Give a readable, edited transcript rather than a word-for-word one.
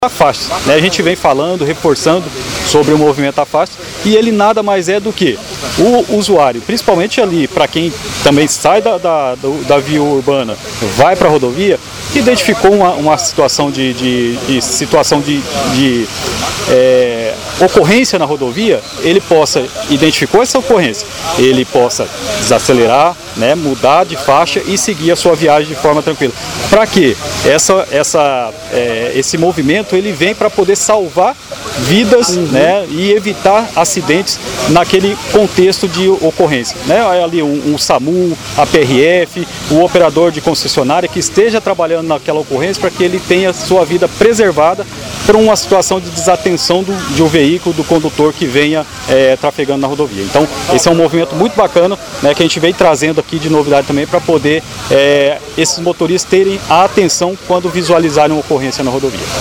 Afast, né? A gente vem falando, reforçando sobre o movimento Afast e ele nada mais é do que o usuário, principalmente ali para quem também sai da via urbana, vai para a rodovia, que identificou uma situação de ocorrência na rodovia, ele possa, identificou essa ocorrência, ele possa desacelerar, né, mudar de faixa e seguir a sua viagem de forma tranquila. Para quê? Esse movimento ele vem para poder salvar vidas, né, e evitar acidentes naquele contexto de ocorrência, né? Ali um SAMU, a PRF, o operador de concessionária que esteja trabalhando naquela ocorrência para que ele tenha sua vida preservada por uma situação de desatenção de um veículo, do condutor que venha trafegando na rodovia. Então, esse é um movimento muito bacana, né, que a gente vem trazendo aqui de novidade também para poder esses motoristas terem a atenção quando visualizarem uma ocorrência na rodovia.